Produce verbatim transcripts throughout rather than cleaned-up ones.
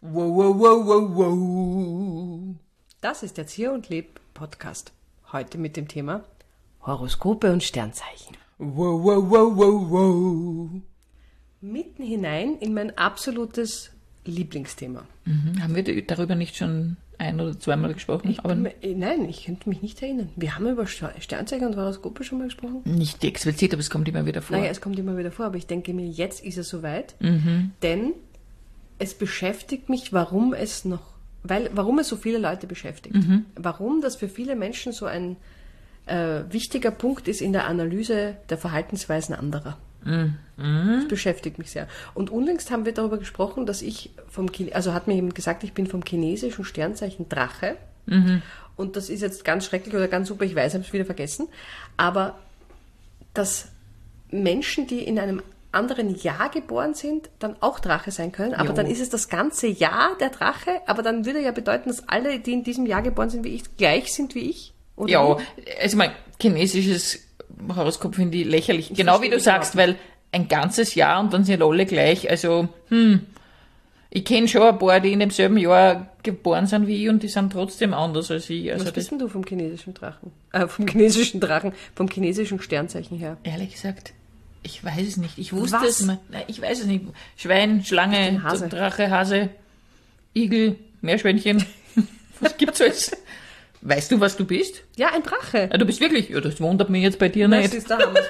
Wow, wow, wow, wow, wow. Das ist der Zier und Leb Podcast. Heute mit dem Thema Horoskope und Sternzeichen. Wow, wow, wow, wow, wow. Mitten hinein in mein absolutes Lieblingsthema. Mhm. Haben wir darüber nicht schon ein- oder zweimal gesprochen? Ich Aber mir, nein, ich könnte mich nicht erinnern. Wir haben über Sternzeichen und Horoskope schon mal gesprochen. nicht explizit, aber es kommt immer wieder vor. Naja, es kommt immer wieder vor, aber ich denke mir, jetzt ist es soweit. Mhm. Denn es beschäftigt mich, warum es noch, weil, warum es so viele Leute beschäftigt. Mhm. Warum das für viele Menschen so ein äh, wichtiger Punkt ist in der Analyse der Verhaltensweisen anderer. Mhm. Das beschäftigt mich sehr. Und unlängst haben wir darüber gesprochen, dass ich vom, Chine- also hat mir jemand gesagt, ich bin vom chinesischen Sternzeichen Drache. Mhm. Und das ist jetzt ganz schrecklich oder ganz super, ich weiß, ich habe es wieder vergessen. Aber dass Menschen, die in einem anderen Jahr geboren sind, dann auch Drache sein können. Aber Jo. dann ist es das ganze Jahr der Drache. Aber dann würde ja bedeuten, dass alle, die in diesem Jahr geboren sind wie ich, gleich sind wie ich. Oder Ja, wie? also mein chinesisches Horoskop finde ich lächerlich. Ich genau wie verstehe du das sagst, überhaupt weil ein ganzes Jahr und dann sind alle gleich. Also, hm, ich kenne schon ein paar, die in demselben Jahr geboren sind wie ich und die sind trotzdem anders als ich. Also Was das, bist denn du vom chinesischen Drachen? Äh, vom chinesischen Drachen, vom chinesischen Sternzeichen her. ehrlich gesagt, ich weiß es nicht. Ich wusste Was? es mal. Nein, ich weiß es nicht. Schwein, Schlange, Den Hase. Drache, Hase, Igel, Meerschweinchen. Was gibt's alles? Weißt du, was du bist? Ja, ein Drache. Ja, du bist wirklich. Ja, das wundert mich jetzt bei dir Das nicht. ist der Hammer.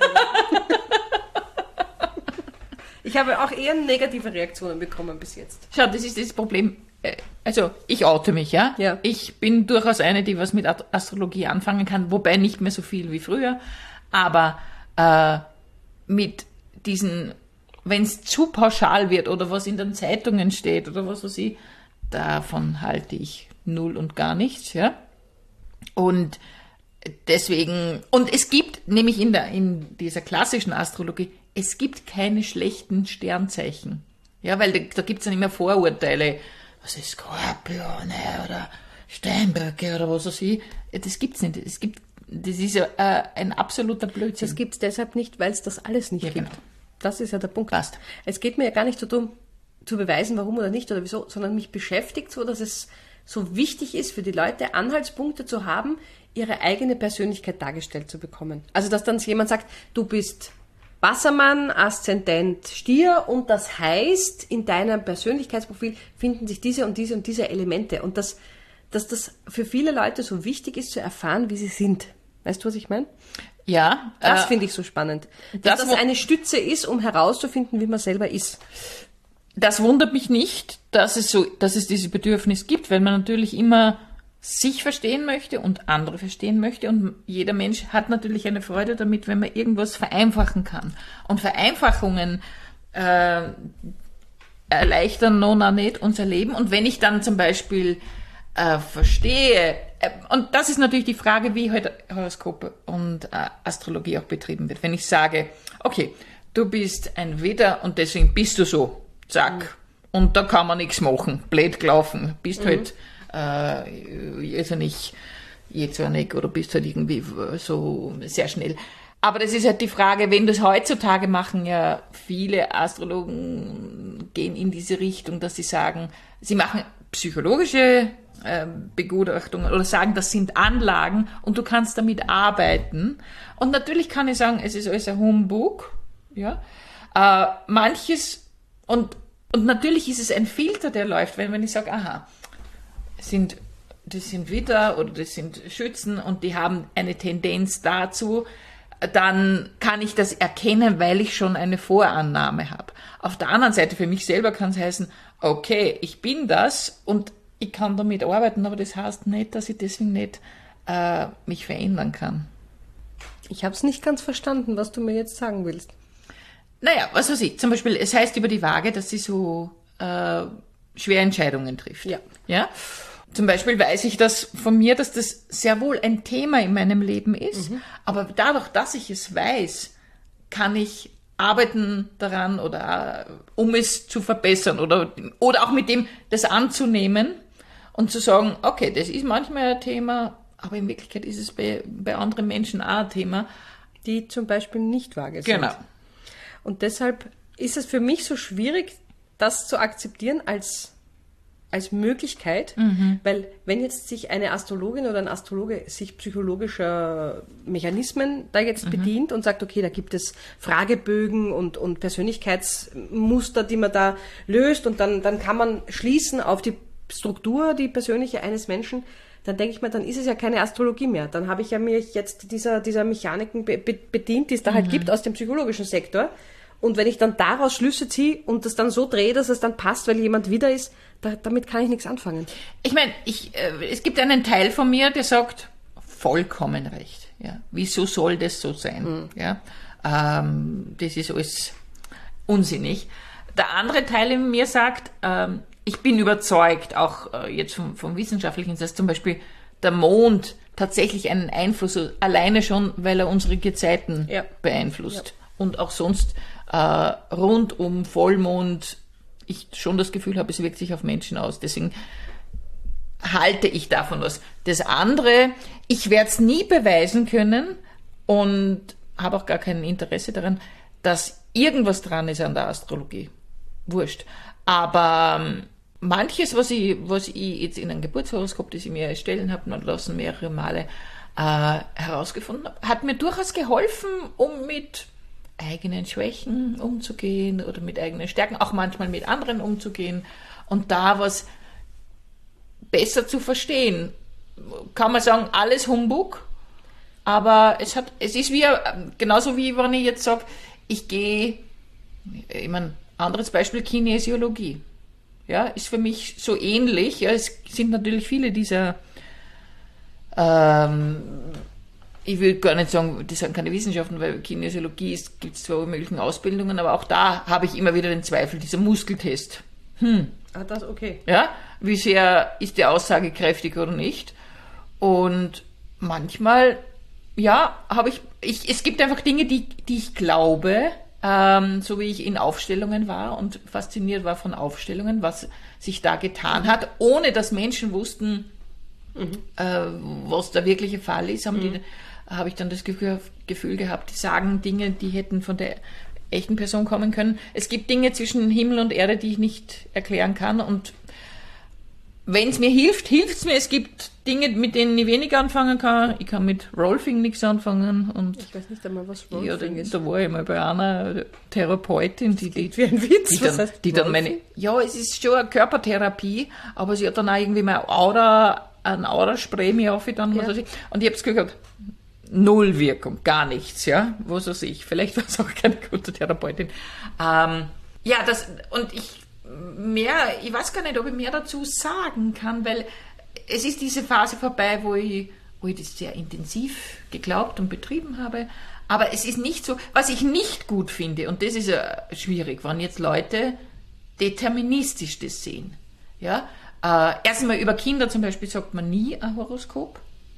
Ich habe auch eher negative Reaktionen bekommen bis jetzt. Schau, das ist das Problem. Äh, Also, ich oute mich, ja? Ja. Ich bin durchaus eine, die was mit Ast- Astrologie anfangen kann, wobei nicht mehr so viel wie früher. Aber äh, mit diesen, wenn es zu pauschal wird oder was in den Zeitungen steht oder was weiß ich, davon halte ich null und gar nichts, ja? Und deswegen, und es gibt nämlich in der, in dieser klassischen Astrologie, es gibt keine schlechten Sternzeichen. Ja, weil da, da gibt's dann immer Vorurteile. Was ist Skorpione oder Steinböcke oder was weiß ich. Das gibt's nicht. Es gibt, das ist ja äh, ein absoluter Blödsinn. Das gibt es deshalb nicht, weil es das alles nicht Ja, gibt. genau. Das ist ja der Punkt. Passt. Es geht mir ja gar nicht so darum, zu beweisen, warum oder nicht oder wieso, sondern mich beschäftigt so, dass es so wichtig ist für die Leute, Anhaltspunkte zu haben, ihre eigene Persönlichkeit dargestellt zu bekommen. Also, dass dann jemand sagt, du bist Wassermann, Aszendent Stier und das heißt, in deinem Persönlichkeitsprofil finden sich diese und diese und diese Elemente. Und dass, dass das für viele Leute so wichtig ist, zu erfahren, wie sie sind. Weißt du, was ich meine? Ja, Das äh, finde ich so spannend. Dass das das wo- eine Stütze ist, um herauszufinden, wie man selber ist. das wundert mich nicht, dass es so, dass es dieses Bedürfnis gibt, weil man natürlich immer sich verstehen möchte und andere verstehen möchte und jeder Mensch hat natürlich eine Freude damit, wenn man irgendwas vereinfachen kann. Und Vereinfachungen äh, erleichtern noch nicht unser Leben. Und wenn ich dann zum Beispiel äh, verstehe, äh, und das ist natürlich die Frage, wie heute Horoskope und äh, Astrologie auch betrieben wird. Wenn ich sage, okay, du bist ein Widder und deswegen bist du so, zack, und da kann man nichts machen, blöd gelaufen, bist halt äh, jetzt nicht, jetzt nicht, oder bist halt irgendwie so sehr schnell. Aber das ist halt die Frage, wenn das heutzutage machen, ja viele Astrologen gehen in diese Richtung, dass sie sagen, sie machen psychologische äh, Begutachtungen oder sagen, das sind Anlagen und du kannst damit arbeiten. Und natürlich kann ich sagen, es ist alles ein Humbug, ja. Äh, manches, und, und natürlich ist es ein Filter, der läuft, wenn, wenn ich sage, aha, sind, das sind Widder oder das sind Schützen und die haben eine Tendenz dazu, dann kann ich das erkennen, weil ich schon eine Vorannahme habe. Auf der anderen Seite, für mich selber kann es heißen, okay, ich bin das und ich kann damit arbeiten, aber das heißt nicht, dass ich deswegen nicht äh, mich verändern kann. Ich habe es nicht ganz verstanden, was du mir jetzt sagen willst. Naja, was weiß ich, zum Beispiel, es heißt über die Waage, dass sie so äh, schwere Entscheidungen trifft. Ja. Ja? Zum Beispiel weiß ich das von mir, dass das sehr wohl ein Thema in meinem Leben ist, mhm. aber dadurch, dass ich es weiß, kann ich arbeiten daran oder um es zu verbessern oder, oder auch mit dem das anzunehmen und zu sagen, okay, das ist manchmal ein Thema, aber in Wirklichkeit ist es bei, bei anderen Menschen auch ein Thema. Die zum Beispiel nicht vage sind. Genau. Und deshalb ist es für mich so schwierig, das zu akzeptieren als als Möglichkeit, mhm. weil wenn jetzt sich eine Astrologin oder ein Astrologe sich psychologischer Mechanismen da jetzt mhm. bedient und sagt, okay, da gibt es Fragebögen und, und Persönlichkeitsmuster, die man da löst und dann, dann kann man schließen auf die Struktur, die persönliche eines Menschen, dann denke ich mir, dann ist es ja keine Astrologie mehr. Dann habe ich ja mich jetzt dieser, dieser Mechaniken be- bedient, die es da mhm. halt gibt aus dem psychologischen Sektor. Und wenn ich dann daraus Schlüsse ziehe und das dann so drehe, dass es dann passt, weil jemand wieder ist, da, damit kann ich nichts anfangen. Ich meine, ich, äh, es gibt einen Teil von mir, der sagt, vollkommen recht. Ja. Wieso soll das so sein? Mhm. Ja. Ähm, das ist alles unsinnig. Der andere Teil in mir sagt, ähm, ich bin überzeugt, auch äh, jetzt vom, vom Wissenschaftlichen, dass zum Beispiel der Mond tatsächlich einen Einfluss, alleine schon, weil er unsere Gezeiten ja. beeinflusst. Ja. Und auch sonst äh, rund um Vollmond ich schon das Gefühl habe, es wirkt sich auf Menschen aus. Deswegen halte ich davon was. Das andere, ich werde es nie beweisen können und habe auch gar kein Interesse daran, dass irgendwas dran ist an der Astrologie. Wurscht. Aber ähm, manches, was ich, was ich jetzt in einem Geburtshoroskop, das ich mir erstellen habe lassen, mehrere Male äh, herausgefunden habe, hat mir durchaus geholfen, um mit eigenen Schwächen umzugehen oder mit eigenen Stärken, auch manchmal mit anderen umzugehen und da was besser zu verstehen. Kann man sagen, alles Humbug, aber es hat, es ist wie, genauso wie wenn ich jetzt sage, ich gehe, ich meine, anderes Beispiel, Kinesiologie. Ja, ist für mich so ähnlich. Ja, es sind natürlich viele dieser ähm, ich will gar nicht sagen, das sind keine Wissenschaften, weil Kinesiologie gibt es zwar alle möglichen Ausbildungen, aber auch da habe ich immer wieder den Zweifel, dieser Muskeltest. Hm. Ah, das okay. Ja, wie sehr ist der aussagekräftig oder nicht? Und manchmal, ja, habe ich, ich, es gibt einfach Dinge, die, die ich glaube, ähm, so wie ich in Aufstellungen war und fasziniert war von Aufstellungen, was sich da getan hat, ohne dass Menschen wussten, mhm. äh, was der wirkliche Fall ist, haben mhm. die habe ich dann das Gefühl, Gefühl gehabt, die sagen Dinge, die hätten von der echten Person kommen können. Es gibt Dinge zwischen Himmel und Erde, die ich nicht erklären kann und wenn es mir hilft, hilft es mir. Es gibt Dinge, mit denen ich weniger anfangen kann. Ich kann mit Rolfing nichts anfangen. Und ich weiß nicht einmal, was Rolfing ja, ist. Da war ich mal bei einer Therapeutin, die, die, wie ein Witz, die, dann, heißt die dann meine, ja, es ist schon eine Körpertherapie, aber sie hat dann auch irgendwie mal Aura, ein Aura-Spray mir aufgetan, was ja. weiß ich. Und ich habe das Gefühl gehabt, null Wirkung, gar nichts, ja, was weiß ich. Vielleicht war es auch keine gute Therapeutin. Ähm, ja, das, und ich, mehr, ich weiß gar nicht, ob ich mehr dazu sagen kann, weil es ist diese Phase vorbei, wo ich, wo ich das sehr intensiv geglaubt und betrieben habe. Aber es ist nicht so, was ich nicht gut finde, und das ist ja schwierig, wenn jetzt Leute deterministisch das sehen. Ja? Äh, erstmal über Kinder zum Beispiel sagt man nie ein Horoskop.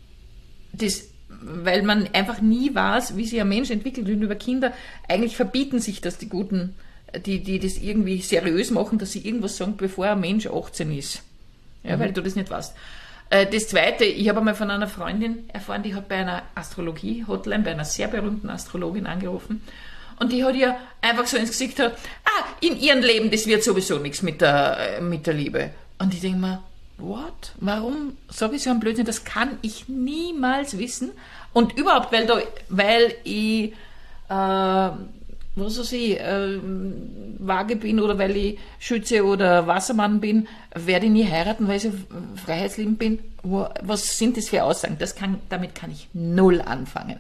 Das, weil man einfach nie weiß, wie sich ein Mensch entwickelt. Und über Kinder eigentlich verbieten sich das die Guten, die, die das irgendwie seriös machen, dass sie irgendwas sagen, bevor ein Mensch achtzehn ist. Ja, mhm. Weil du das nicht weißt. Das Zweite, ich habe einmal von einer Freundin erfahren, die hat bei einer Astrologie-Hotline, bei einer sehr berühmten Astrologin angerufen und die hat ihr einfach so ins Gesicht gesagt, ah, in ihrem Leben, das wird sowieso nichts mit der, mit der Liebe. Und ich denke mir, what? Warum sage ich so einen Blödsinn? Das kann ich niemals wissen. Und überhaupt, weil, da, weil ich äh, was weiß ich, äh, Waage bin oder weil ich Schütze oder Wassermann bin, werde ich nie heiraten, weil ich so freiheitsliebend bin. Was sind das für Aussagen? Das kann, damit kann ich null anfangen.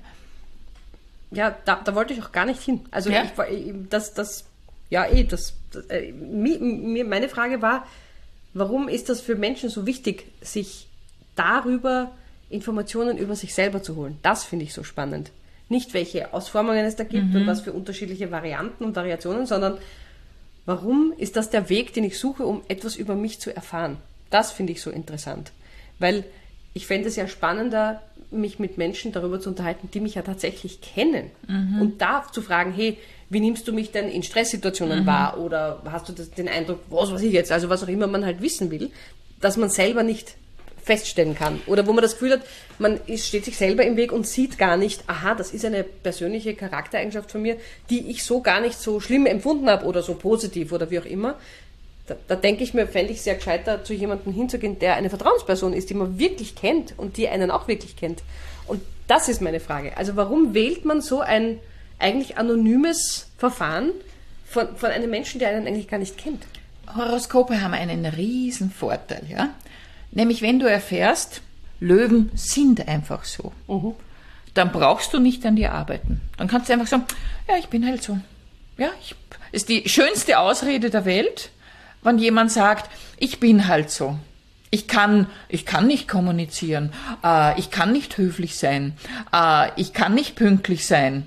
Ja, da, da wollte ich auch gar nicht hin. Also ja? ich, das, das, ja eh, das, das äh, mir, meine Frage war, warum ist das für Menschen so wichtig, sich darüber Informationen über sich selber zu holen? Das finde ich so spannend. Nicht, welche Ausformungen es da gibt mhm. und was für unterschiedliche Varianten und Variationen, sondern warum ist das der Weg, den ich suche, um etwas über mich zu erfahren? Das finde ich so interessant. Weil ich fände es ja spannender, mich mit Menschen darüber zu unterhalten, die mich ja tatsächlich kennen. Mhm. Und da zu fragen, hey, wie nimmst du mich denn in Stresssituationen mhm. wahr? Oder hast du das, den Eindruck, was weiß ich jetzt, also was auch immer man halt wissen will, dass man selber nicht feststellen kann. Oder wo man das Gefühl hat, man steht sich selber im Weg und sieht gar nicht, aha, das ist eine persönliche Charaktereigenschaft von mir, die ich so gar nicht so schlimm empfunden habe oder so positiv oder wie auch immer. Da, da denke ich mir, fände ich sehr gescheiter, zu jemandem hinzugehen, der eine Vertrauensperson ist, die man wirklich kennt und die einen auch wirklich kennt. Und das ist meine Frage. Also warum wählt man so ein eigentlich anonymes Verfahren von, von einem Menschen, der einen eigentlich gar nicht kennt? Horoskope haben einen riesen Vorteil, ja. Nämlich wenn du erfährst, Löwen sind einfach so, uh-huh. dann brauchst du nicht an dir arbeiten. Dann kannst du einfach sagen, ja, ich bin halt so. Ja, ich, ist die schönste Ausrede der Welt, wenn jemand sagt, ich bin halt so. Ich kann, ich kann nicht kommunizieren, äh, ich kann nicht höflich sein, äh, ich kann nicht pünktlich sein.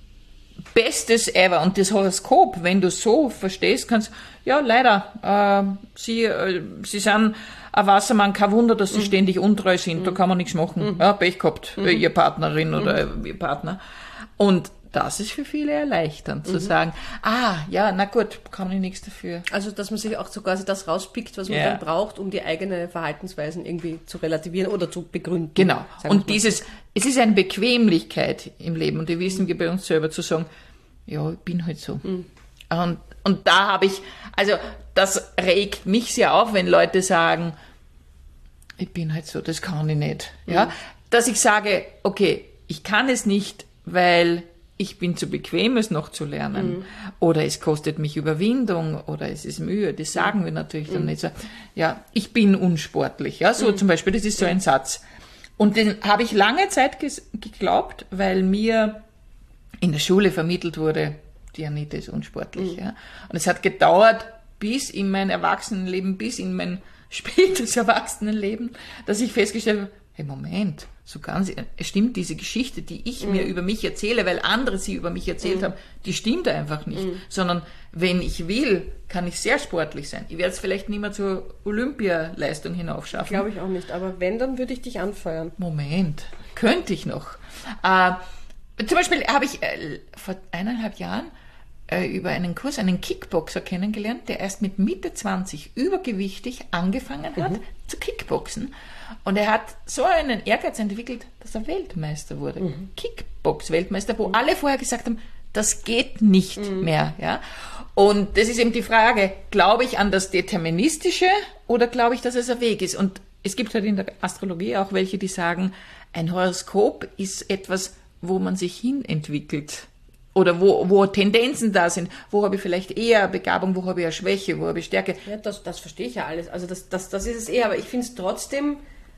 Bestes ever. Und das Horoskop, wenn du es so verstehst, kannst, ja, leider, äh, sie, äh, sie sind ein Wassermann, kein Wunder, dass sie mhm. ständig untreu sind, mhm. da kann man nichts machen. Mhm. Ja, Pech gehabt, mhm. ihr Partnerin oder mhm. ihr Partner. Und das ist für viele erleichternd, zu mhm. sagen, ah, ja, na gut, kann ich nichts dafür. Also, dass man sich auch so quasi das rauspickt, was man ja. dann braucht, um die eigene Verhaltensweisen irgendwie zu relativieren oder zu begründen. Genau. Und dieses, es ist eine Bequemlichkeit im Leben, und die wissen wir bei uns selber, zu sagen, ja, ich bin halt so. Mhm. Und, und da habe ich, also, das regt mich sehr auf, wenn Leute sagen, ich bin halt so, das kann ich nicht. Ja? Mhm. Dass ich sage, okay, ich kann es nicht, weil ich bin zu bequem, es noch zu lernen. Mhm. Oder es kostet mich Überwindung oder es ist Mühe. Das sagen wir natürlich mhm. dann nicht so. Ja, ich bin unsportlich. Ja, so mhm. zum Beispiel, das ist so ein Satz. Und den habe ich lange Zeit ges- geglaubt, weil mir in der Schule vermittelt wurde, die Anita ist unsportlich. Mhm. Ja. Und es hat gedauert bis in mein Erwachsenenleben, bis in mein spätes Erwachsenenleben, dass ich festgestellt habe, hey, Moment, so ganz, stimmt diese Geschichte, die ich mhm. mir über mich erzähle, weil andere sie über mich erzählt mhm. haben, die stimmt einfach nicht. Mhm. Sondern wenn ich will, kann ich sehr sportlich sein. Ich werde es vielleicht nicht mehr zur Olympialeistung hinaufschaffen. Glaube ich auch nicht, aber wenn, dann würde ich dich anfeuern. Moment, könnte ich noch. Äh, zum Beispiel habe ich äh, vor eineinhalb Jahren äh, über einen Kurs einen Kickboxer kennengelernt, der erst mit Mitte zwanzig übergewichtig angefangen hat mhm. zu Kickboxen. Und er hat so einen Ehrgeiz entwickelt, dass er Weltmeister wurde. Mhm. Kickbox-Weltmeister, wo mhm. alle vorher gesagt haben, das geht nicht mhm. mehr. Ja? Und das ist eben die Frage, glaube ich an das Deterministische oder glaube ich, dass es ein Weg ist? Und es gibt halt in der Astrologie auch welche, die sagen, ein Horoskop ist etwas, wo man sich hin entwickelt. Oder wo, wo Tendenzen da sind. Wo habe ich vielleicht eher Begabung, wo habe ich eine Schwäche, wo habe ich Stärke. Ja, das, das verstehe ich ja alles. Also das, das, das ist es eher. Aber ich finde es trotzdem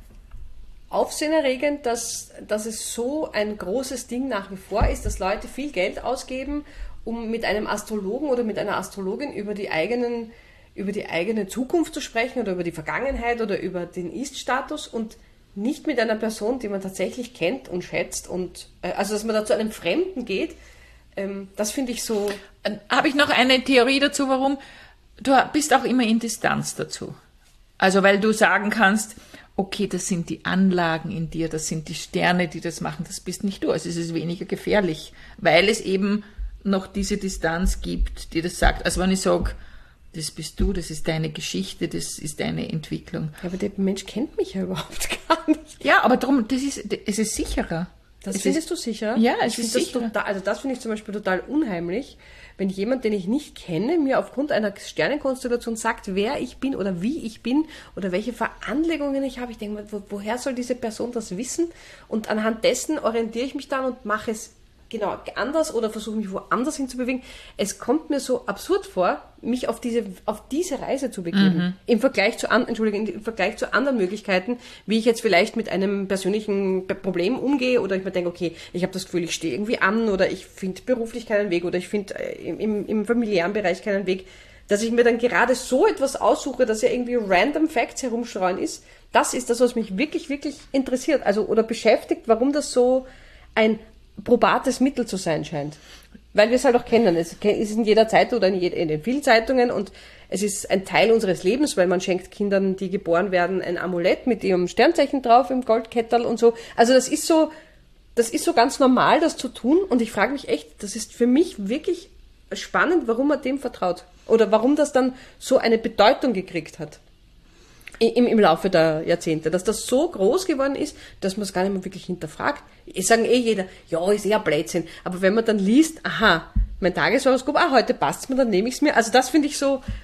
aufsehenerregend, dass, dass es so ein großes Ding nach wie vor ist, dass Leute viel Geld ausgeben, um mit einem Astrologen oder mit einer Astrologin über die eigenen, über die eigene Zukunft zu sprechen oder über die Vergangenheit oder über den Ist-Status und nicht mit einer Person, die man tatsächlich kennt und schätzt und äh, also dass man da zu einem Fremden geht, ähm, das finde ich so. Äh, Habe ich noch eine Theorie dazu, warum? Du bist auch immer in Distanz dazu. Also weil du sagen kannst, okay, das sind die Anlagen in dir, das sind die Sterne, die das machen, das bist nicht du. Also es ist weniger gefährlich, weil es eben noch diese Distanz gibt, die das sagt. Also wenn ich sage, das bist du, das ist deine Geschichte, das ist deine Entwicklung. Ja, aber der Mensch kennt mich ja überhaupt gar nicht. Ja, aber darum, das ist, es ist sicherer. Das es findest ist, du sicherer? Ja, es ich ist das sicherer. Total, also das finde ich zum Beispiel total unheimlich, wenn jemand, den ich nicht kenne, mir aufgrund einer Sternenkonstellation sagt, wer ich bin oder wie ich bin oder welche Veranlegungen ich habe. Ich denke mal, wo, woher soll diese Person das wissen? Und anhand dessen orientiere ich mich dann und mache es genau anders oder versuche mich woanders hinzubewegen. Es kommt mir so absurd vor, mich auf diese, auf diese Reise zu begeben. Mhm. Im Vergleich zu an, Entschuldigung, im Vergleich zu anderen Möglichkeiten, wie ich jetzt vielleicht mit einem persönlichen Problem umgehe oder ich mir denke, okay, ich habe das Gefühl, ich stehe irgendwie an oder ich finde beruflich keinen Weg oder ich finde im, im familiären Bereich keinen Weg, dass ich mir dann gerade so etwas aussuche, dass ja irgendwie random Facts herumschreien ist. Das ist das, was mich wirklich, wirklich interessiert. Also, oder beschäftigt, warum das so ein probates Mittel zu sein scheint. Weil wir es halt auch kennen. Es ist in jeder Zeitung oder in, jeder, in den vielen Zeitungen und es ist ein Teil unseres Lebens, weil man schenkt Kindern, die geboren werden, ein Amulett mit ihrem Sternzeichen drauf im Goldketterl und so. Also das ist so, das ist so ganz normal, das zu tun und ich frage mich echt, das ist für mich wirklich spannend, warum man dem vertraut. Oder warum das dann so eine Bedeutung gekriegt hat. Im, im Laufe der Jahrzehnte, dass das so groß geworden ist, dass man es gar nicht mehr wirklich hinterfragt. Es sagen eh jeder, ja, ist eher Blödsinn. Aber wenn man dann liest, aha, mein Tageshoroskop, ah, heute passt's mir, dann nehme ich es mir. Also das finde ich so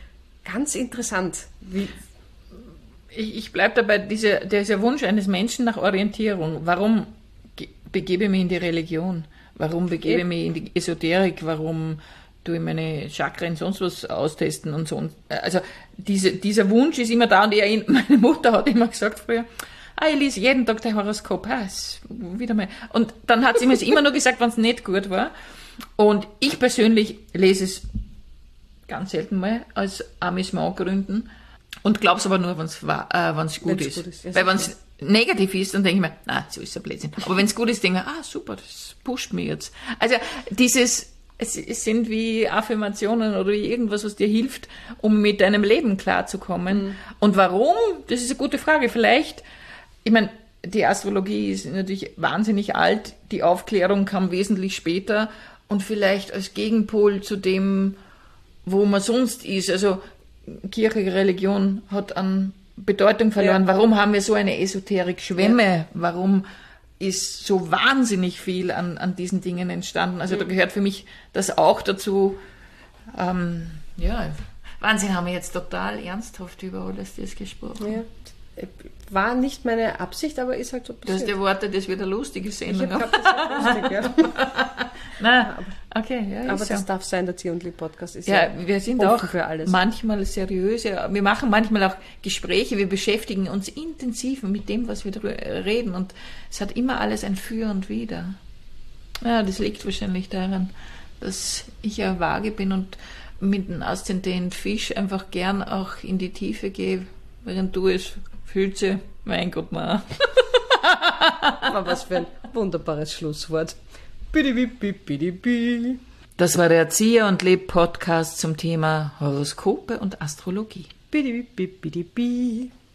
ganz interessant. Wie, Ich, ich bleibe dabei, dieser, dieser Wunsch eines Menschen nach Orientierung. Warum ge- begebe ich mich in die Religion? Warum begebe ich mich in die Esoterik? Warum tue ich meine Chakren sonst was austesten und so? Und, also diese, dieser Wunsch ist immer da und ich, meine Mutter hat immer gesagt früher, ah, ich lese jeden Tag dein Horoskop. Ah, ist wieder mal. Und dann hat sie mir es immer nur gesagt, wenn es nicht gut war. Und ich persönlich lese es ganz selten mal aus Amüsementgründen. Und glaub's aber nur, wenn es äh, wenn's gut, ist. gut ist. Ja, Weil wenn es negativ ist, dann denke ich mir, na, so ist ein Blödsinn. Aber wenn es gut ist, denke ich mir, ah, super, das pusht mich jetzt. Also dieses, es, es sind wie Affirmationen oder irgendwas, was dir hilft, um mit deinem Leben klarzukommen. Mhm. Und warum? Das ist eine gute Frage. Vielleicht, ich meine, die Astrologie ist natürlich wahnsinnig alt, die Aufklärung kam wesentlich später und vielleicht als Gegenpol zu dem, wo man sonst ist. Also Kirche, Religion hat an Bedeutung verloren. Ja. Warum haben wir so eine Esoterik-Schwemme? Ja. Warum ist so wahnsinnig viel an, an diesen Dingen entstanden? Also mhm. da gehört für mich das auch dazu. Ähm, ja, Wahnsinn, haben wir jetzt total ernsthaft über alles das gesprochen. Ja. War nicht meine Absicht, aber ist halt so passiert. Du hast erwartet, das wird eine lustige Sendung. Ich habe gedacht, das wird lustig, ja. Nein, okay, ja, aber ist das ja. darf sein, der Zieh und Lieb Podcast ist ja, ja wir sind offen auch für alles. Manchmal seriös, ja. Wir machen manchmal auch Gespräche, wir beschäftigen uns intensiv mit dem, was wir reden und es hat immer alles ein Für und Wider. Ja, das liegt wahrscheinlich daran, dass ich ja vage bin und mit einem aszendenten Fisch einfach gern auch in die Tiefe gehe, während du es fühlst, mein Gott, na. Aber was für ein wunderbares Schlusswort. Das war der Erzieher und Leb Podcast zum Thema Horoskope und Astrologie.